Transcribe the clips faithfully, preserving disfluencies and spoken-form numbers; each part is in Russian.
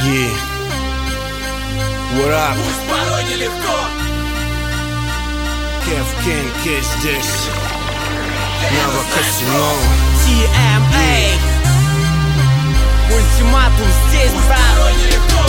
Yeah. What up? Пусть порой нелегко. Kev King, catch this. Never Casino. ти эм эй. Ультиматум здесь, брат. Пусть порой нелегко.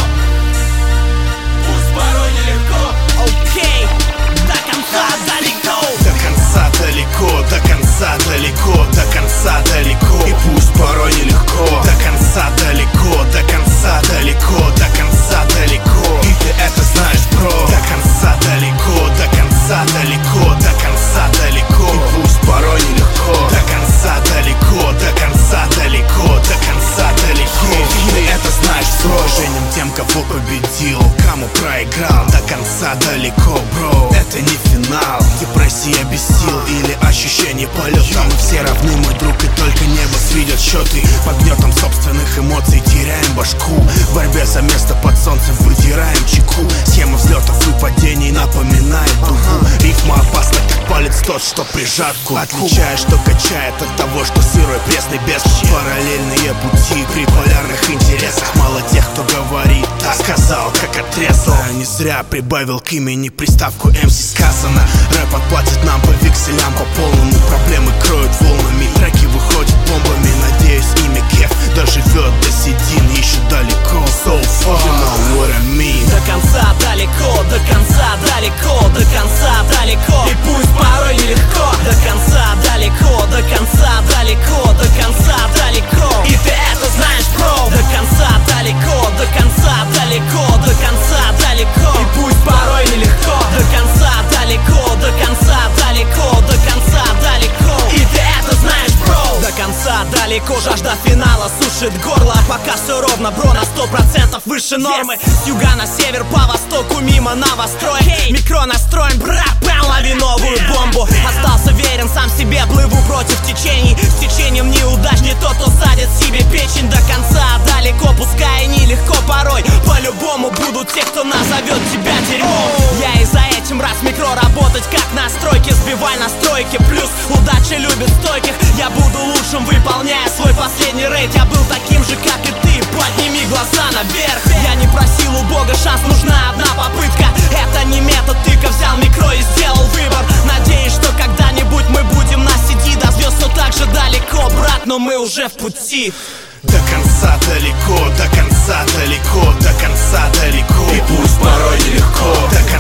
Пусть порой нелегко. Окей, до конца далеко. До конца далеко, до конца далеко, до конца далеко. И пусть порой нелегко. До конца далеко, до конца далеко, до конца далеко. И ты это знаешь, бро. До конца далеко, до конца далеко, до конца далеко. И пусть порой нелегко. До конца далеко, до конца далеко, до конца далеко. И ты это знаешь, бро. С уважением тем, кого победил, кому проиграл. До конца далеко, бро. Это не финал. Депрессия без сил или ощущение полета. Мы все равны, мой друг, и только небо сведет счеты. Под гнетом собственных эмоций теряем башку. В борьбе за место под солнцем выдираем чеку. Схема взлетов и падений напоминает дугу. Рифма опасна, как палец тот, что прижат к кулаку. Отличаешь, что качает от того, что сырой, пресный, без параллельные пути при полярных интересах. Мало тех, кто говорит, так сказал, как отрезал. Я не зря прибавил к имени приставку эм си. Сказано, рэп отплатит нам по векселям, по полному. Проблемы кроют волнами, треки выходят бомбами. Надеюсь, имя Кев доживет до седин еще далеко. So far, you know what I mean. До конца далеко, до конца далеко, до конца далеко. И пусть порой нелегко. До конца далеко, до конца далеко, до конца далеко. И ты это знаешь, бро. До конца далеко, до конца далеко, до конца далеко. И пусть порой нелегко. До конца далеко, до конца далеко, до конца далеко. И ты это знаешь, бро. До конца далеко, жажда финала сушит горло. Пока все ровно, бро, на сто процентов выше нормы. С юга на север, по востоку, мимо новостроек. Микро настроен, бра, бам, лови новую бомбу. Остался верен сам себе, плыву против течений. С течением неудач не тот, кто садит себе печень. До конца далеко, пускай и нелегко порой. По-любому будут те, кто назовет тебя дерьмом. Я и за этим раз микро работать как на стройке. Сбивай настройки, плюс удача любит стойких. Я буду лучшим, выполняя свой последний рейд. Я был таким же, как и ты, подними глаза наверх. Я не просил у Бога шанс, нужна одна попытка. Это не метод, тыка взял микро и сделал выбор. Надеюсь, что когда-нибудь мы будем на сети. До звезд все так же далеко, брат, но мы уже в пути. До конца далеко, до конца далеко, до конца далеко. И пусть порой нелегко. До